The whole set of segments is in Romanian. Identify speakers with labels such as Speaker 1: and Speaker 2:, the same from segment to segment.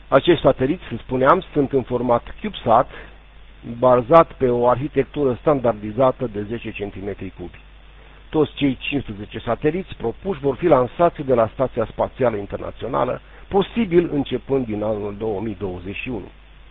Speaker 1: Acești sateliți, spuneam, sunt în format CubeSat, bazat pe o arhitectură standardizată de 10 cm cubi. Toți cei 15 sateliți propuși vor fi lansați de la Stația Spațială Internațională, posibil începând din anul 2021.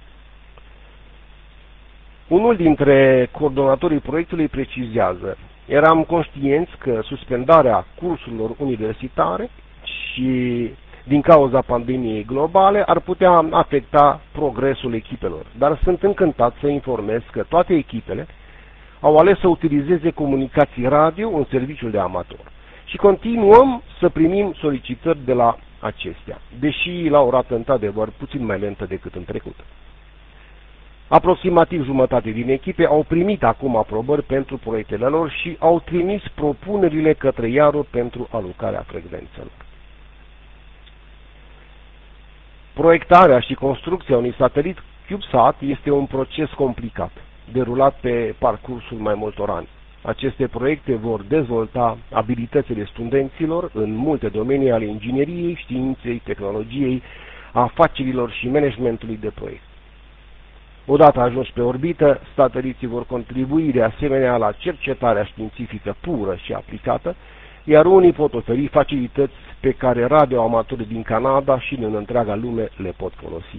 Speaker 1: Unul dintre coordonatorii proiectului precizează: eram conștienți că suspendarea cursurilor universitare și din cauza pandemiei globale ar putea afecta progresul echipelor, dar sunt încântat să informez că toate echipele au ales să utilizeze comunicații radio în serviciul de amator și continuăm să primim solicitări de la acestea, deși la o rată într-adevăr puțin mai lentă decât în trecut. Aproximativ jumătate din echipe au primit acum aprobări pentru proiectele lor și au trimis propunerile către IARO pentru alocarea frecvențelor. Proiectarea și construcția unui satelit CubeSat este un proces complicat, derulat pe parcursul mai multor ani. Aceste proiecte vor dezvolta abilitățile studenților în multe domenii ale ingineriei, științei, tehnologiei, afacerilor și managementului de proiect. Odată ajunși pe orbită, sateliții vor contribui de asemenea la cercetarea științifică pură și aplicată, iar unii pot oferi facilități pe care radioamatorii din Canada și din întreaga lume le pot folosi.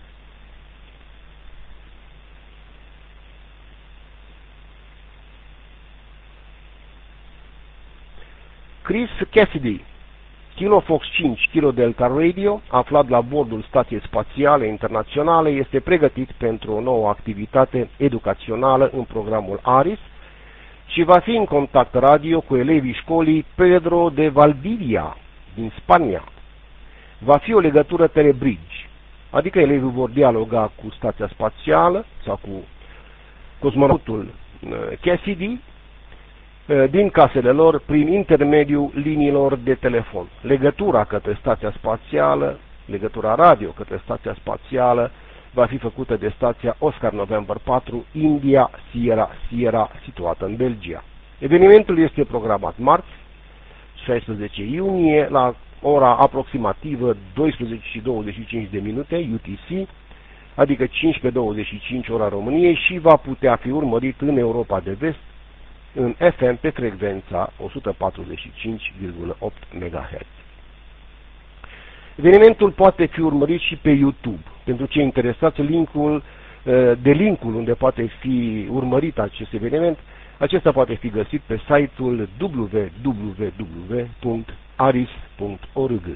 Speaker 1: Chris Cassidy, Kilo Fox 5 Kilo Delta Radio, aflat la bordul Stației Spațiale Internaționale, este pregătit pentru o nouă activitate educațională în programul ARIS și va fi în contact radio cu elevii școlii Pedro de Valdivia din Spania. Va fi o legătură telebridge, adică elevii vor dialoga cu Stația Spațială sau cu cosmonautul Cassidy din casele lor prin intermediul liniilor de telefon. Legătura către Stația Spațială, legătura radio către Stația Spațială va fi făcută de stația Oscar November 4 India Sierra, situată în Belgia. Evenimentul este programat marți, 16 iunie, la ora aproximativă 12:25 UTC, adică 15:25 ora României, și va putea fi urmărit în Europa de Vest, în FM pe frecvența 145,8 MHz. Evenimentul poate fi urmărit și pe YouTube. Pentru cei interesați, linkul unde poate fi urmărit acest eveniment, acesta poate fi găsit pe site-ul www.aris.org.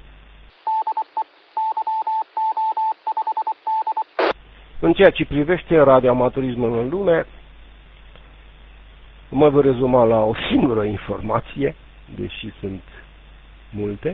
Speaker 1: În ceea ce privește radioamatorismul în lume, mă voi rezuma la o singură informație, deși sunt multe,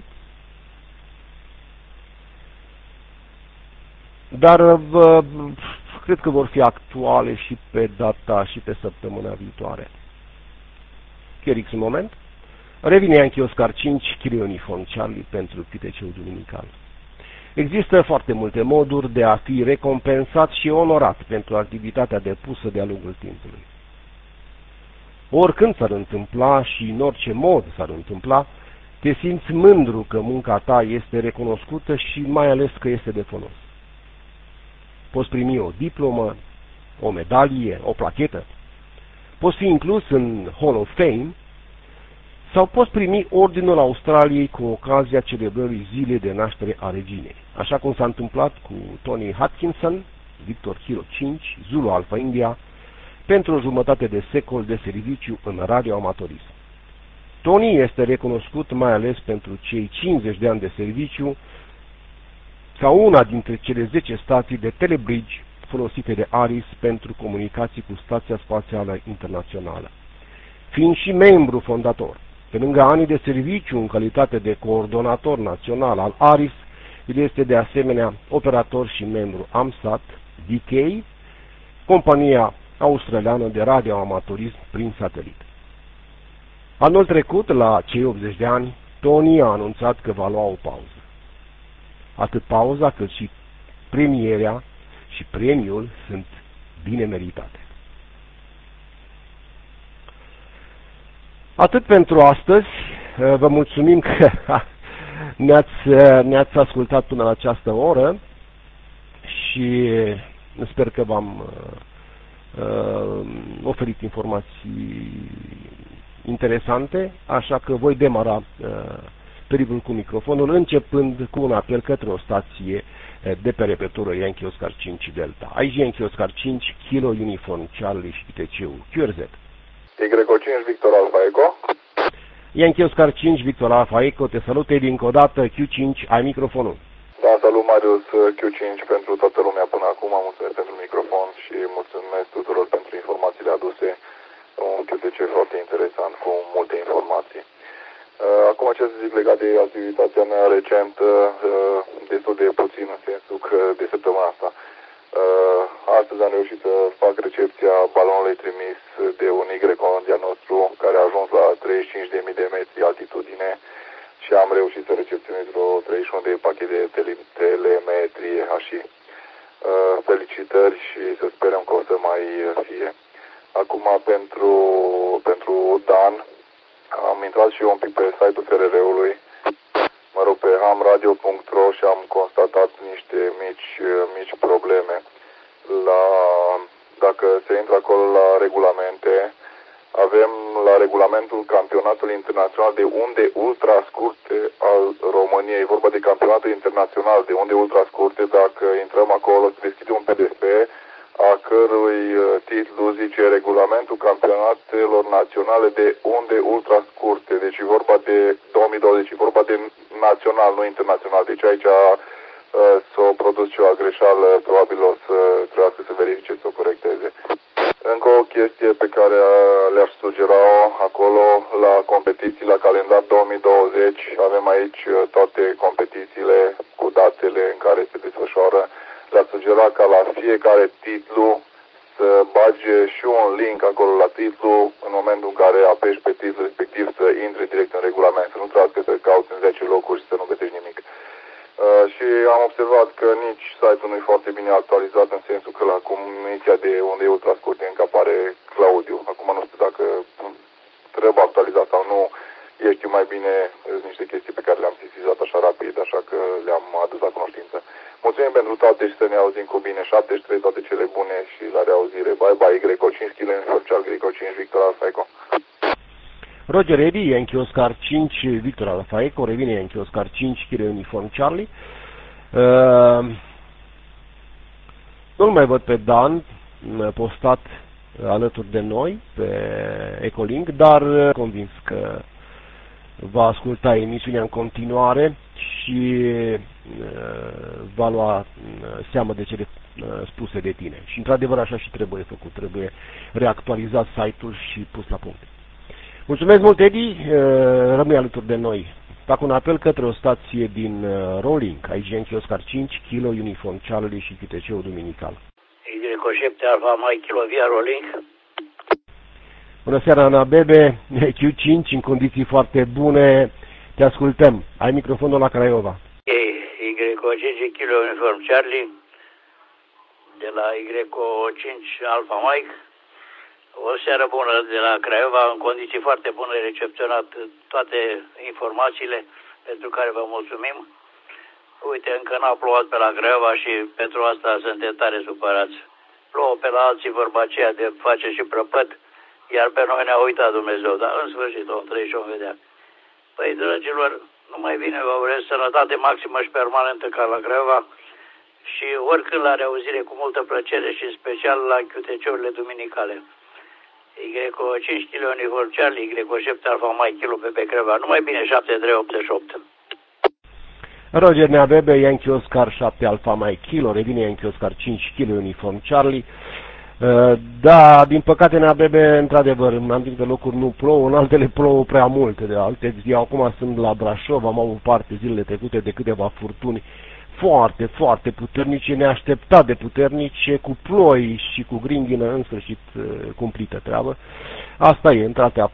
Speaker 1: dar cred că vor fi actuale și pe data și pe săptămâna viitoare. Chiar un moment. Revine Yankee Oscar 5 Kilo Uniform Charlie pentru QTC-ul duminical. Există foarte multe moduri de a fi recompensat și onorat pentru activitatea depusă de-a lungul timpului. Oricând s-ar întâmpla și în orice mod s-ar întâmpla, te simți mândru că munca ta este recunoscută și mai ales că este de folos. Poți primi o diplomă, o medalie, o plachetă, poți fi inclus în Hall of Fame sau poți primi Ordinul Australiei cu ocazia celebrării zilei de naștere a reginei, așa cum s-a întâmplat cu Tony Hutchinson, Victor Kilo 5, Zulu Alpha India, pentru o jumătate de secol de serviciu în radioamatorism. Tony este recunoscut mai ales pentru cei 50 de ani de serviciu ca una dintre cele 10 stații de telebridge folosite de ARIS pentru comunicații cu Stația Spațială Internațională. Fiind și membru fondator, pe lângă anii de serviciu în calitate de coordonator național al ARIS, el este de asemenea operator și membru AMSAT, DK, compania australiană de radioamatorism prin satelit. Anul trecut, la cei 80 de ani, Tony a anunțat că va lua o pauză. Atât pauza cât și premierea și premiul sunt bine meritate. Atât pentru astăzi. Vă mulțumim că ne-ați ascultat până la această oră. și sper că v-am oferit informații interesante, așa că voi demara pericolul cu microfonul, începând cu un apel către o stație de pe repetură Yankee Oscar 5 Delta. Aici Yankee Oscar 5, Kilo Uniform Charlie și TC-ul QRZ.
Speaker 2: Y5 Victor Alpha Echo.
Speaker 1: Yankee Oscar 5 Victor Alpha Echo, te salut, Edi, încă o dată, Q5, ai microfonul.
Speaker 2: Da, salut Marius, Q5 pentru toată lumea până acum, mulțumesc pentru microfon și mulțumesc tuturor pentru informațiile aduse. Un QTC foarte interesant, cu multe informații. Acum ce să zic legat de activitatea mea recentă, destul de puțin în sensul că de săptămâna asta. Astăzi am reușit să fac recepția balonului trimis de un Y-Condia nostru care a ajuns la 35.000 de metri altitudine și am reușit să recepționez vreo 31 de pachete de telemetrie și felicitări și să sperăm că o să mai fie. Acum pentru Dan am intrat și eu un pic pe site-ul FRR-ului, mă rog, pe hamradio.ro și am constatat niște mici probleme. Dacă se intră acolo la regulamente, avem la regulamentul campionatul internațional de unde ultra scurte al României, e vorba de campionatul internațional de unde ultra scurte, dacă intrăm acolo se deschide un PDF a cărui titlu zice regulamentul campionatelor naționale de unde ultra scurte, deci e vorba de 2020, e vorba de național, nu internațional, deci aici s-a produs și o greșeală, probabil o să trebuiască să verifice, să o corecteze. Încă o chestie pe care le-aș sugera-o acolo la competiții, la calendar 2020, avem aici toate competițiile cu datele în care se desfășoară. Le-aș sugera ca la fiecare titlu să bage și un link acolo la titlu, în momentul în care apeși pe titlul respectiv să intre direct în regulament, să nu trebuiască să cauți în 10 locuri și să nu găsești nimic. Și am observat că nici site-ul nu e foarte bine actualizat, în sensul că la comuniția de unde e ultra scurte încă apare Claudiu. Acum nu știu dacă trebuie actualizat sau nu, știu mai bine niște chestii pe care le-am sesizat așa rapid, așa că le-am adus la cunoștință. Mulțumim pentru toate și să ne auzim cu bine. 73, toate cele bune și la reauzire. Bye bye, Y5 kg Uniform Y5 Victor Alpha Echo.
Speaker 1: Roger Eddy, Yankee Oscar 5 Victor Alpha Echo, revine Yankee Oscar 5 kg Uniform Charlie. Nu-l mai văd pe Dan postat alături de noi pe Ecolink, dar convins că va asculta emisiunea în continuare și va lua seamă de cele spuse de tine. Și într-adevăr așa și trebuie făcut, trebuie reactualizat site-ul și pus la punct. Mulțumesc mult, Edi, rămâi alături de noi. Fac un apel către o stație din Rolling, aici Yankee Oscar 5, Kilo Uniform Charlie și QTC-ul duminical.
Speaker 3: Y7 Alpha Mike Kilo via Rolling.
Speaker 1: Bună seara, Ana Bebe, Q5 în condiții foarte bune, te ascultăm. Ai microfonul la Craiova.
Speaker 3: Y5 Kilo Uniform Charlie, de la Y5 Alpha Mike. O seară bună de la Craiova, în condiții foarte bune, recepționat toate informațiile pentru care vă mulțumim. Uite, încă n-a plouat pe la Craiova și pentru asta suntem tare supărați. Plouă pe la alții, vorba aceea de face și prăpăt, iar pe noi ne-a uitat Dumnezeu, dar în sfârșit vom trăi și vom vedea. Păi, dragilor, numai bine vă urez sănătate maximă și permanentă ca la Craiova și oricând la reauzire cu multă plăcere și în special la QTC-urile duminicale. Y5 kg Uniform Charlie, Y7 Alpha Mike Kilo pe Craiova. Numai bine, 7388.
Speaker 1: Roger Neabebe, Yankee Oscar 7 Alpha Mike Kilo, revine Yankee Oscar 5 kg Uniform Charlie. Da, din păcate Neabebe, într-adevăr, în anumite locuri nu plouă, în altele plouă prea multe. De alte zi, acum sunt la Brașov, am avut parte zilele trecute de câteva furtuni foarte, foarte puternice, neașteptat de puternice, cu ploi și cu grindină, în sfârșit cumplită treabă. Asta e,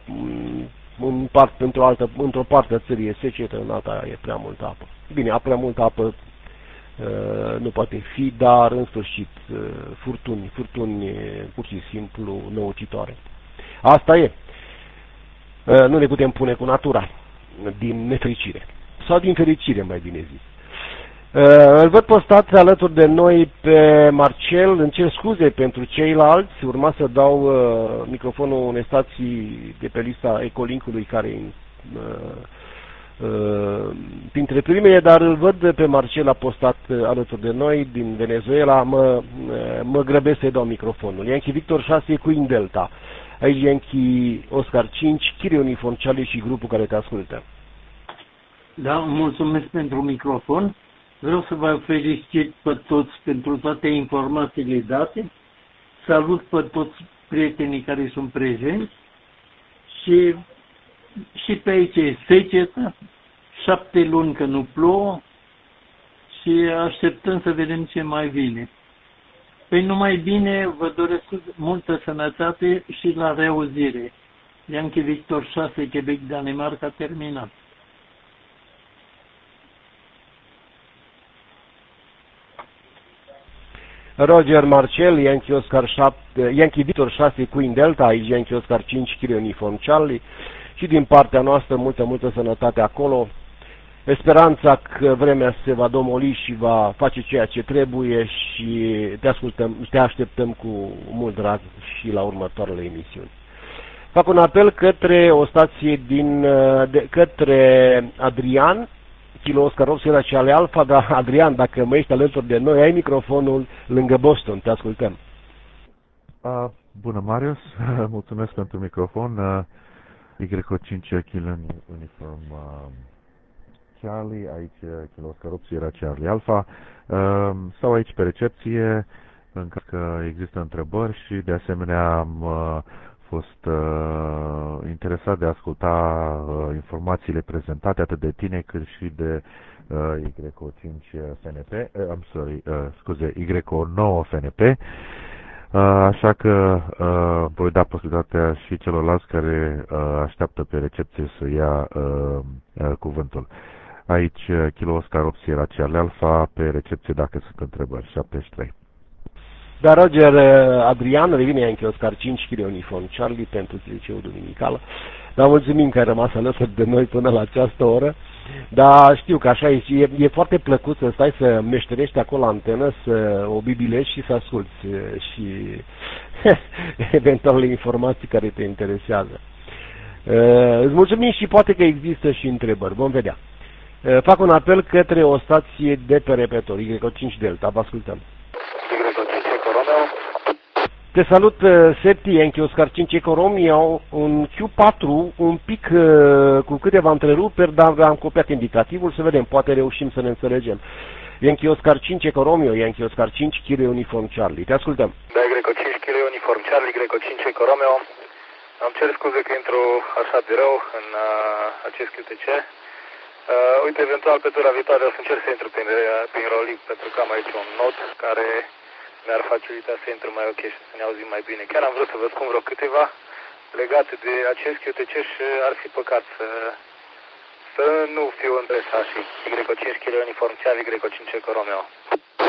Speaker 1: într-o parte a țării e secetă, în alta e prea multă apă. Bine, a prea multă apă nu poate fi, dar în sfârșit furtuni pur și simplu năucitoare. Asta e. Nu ne putem pune cu natura, din nefericire. Sau din fericire, mai bine zis. Îl văd postat alături de noi pe Marcel. Îmi cer scuze pentru ceilalți. Urma să dau microfonul unei stații de pe lista Ecolinkului care e printre primele, dar îl văd pe Marcel, a postat alături de noi din Venezuela. Mă grăbesc să-i dau microfonul. Yankee Victor 6, Queen Delta. Aici Yankee Oscar 5, Chile Uniform Charlie și grupul care te ascultă.
Speaker 4: Da, mulțumesc pentru microfon. Vreau să vă felicit pe toți pentru toate informațiile date. Salut pe toți prietenii care sunt prezenți. Și pe aici e secetă, 7 luni că nu plouă și așteptăm să vedem ce mai vine. Păi numai bine, vă doresc multă sănătate și la reauzire. Yankee Victor 6, Quebec, Danemarca, terminat.
Speaker 1: Roger Marcel, Yankee Victor 6, Queen Delta, aici Yankee Oscar 5, Chile Uniform Charlie. Și din partea noastră, multă sănătate acolo. Speranța că vremea se va domoli și va face ceea ce trebuie și te așteptăm cu mult drag și la următoarele emisiuni. Fac un apel către o stație către Adrian, Kilo Oscar 8, Sierra Charlie Alpha, dar Adrian, dacă mă ești alături de noi, ai microfonul lângă Boston, te ascultăm.
Speaker 5: Bună, Marius, mulțumesc pentru microfon. Y5 Kilo Uniform Charlie, aici Kilo Oscar 8, Sierra Charlie Alpha. Stau aici pe recepție, încă că există întrebări și de asemenea am fost interesat de a asculta informațiile prezentate atât de tine cât și de Y5 FNP, Y9 FNP. Așa că voi da posibilitatea și celorlalți care așteaptă pe recepție să ia cuvântul. Aici Kilo Oscar 8 Sierra Charlie Alpha pe recepție dacă sunt întrebări. 73.
Speaker 1: Da, Roger Adrian, revine Yankee Oscar 5, Chile Uniform Charlie pentru liceul duminical. Dar mulțumim că ai rămas alături de noi până la această oră. Dar știu că așa e foarte plăcut să stai să meșterești acolo la antenă, să o bibilești și să asculți și eventuale informații care te interesează. Îți mulțumim și poate că există și întrebări. Vom vedea. Fac un apel către o stație de pe repetor, Y5 Delta. Vă ascultăm. Te salut, Septi, Yankee Oscar 5 Eco Romeo, un Q4, un pic cu câteva întreruperi, dar am copiat indicativul, să vedem, poate reușim să ne înțelegem. Yankee Oscar 5 Eco Romeo, Yankee Oscar 5, Kilo Uniform Charlie. Te ascultăm.
Speaker 2: Da, Greco 5, Kilo Uniform Charlie, Greco 5 Eco Romeo. Îmi cer scuze că intru așa de rău în acest QTC. Uite, eventual pe tura viitoare o să încerc să intru prin Rolling, pentru că am aici un not care mi-ar facilita să intru mai ok și să ne auzim mai bine. Chiar am vrut să vă spun vreo câteva legate de acest QTC și ar fi păcat să nu fiu în presa și Y5 Kilo Uniform Charlie, Y5 Eco Romeo.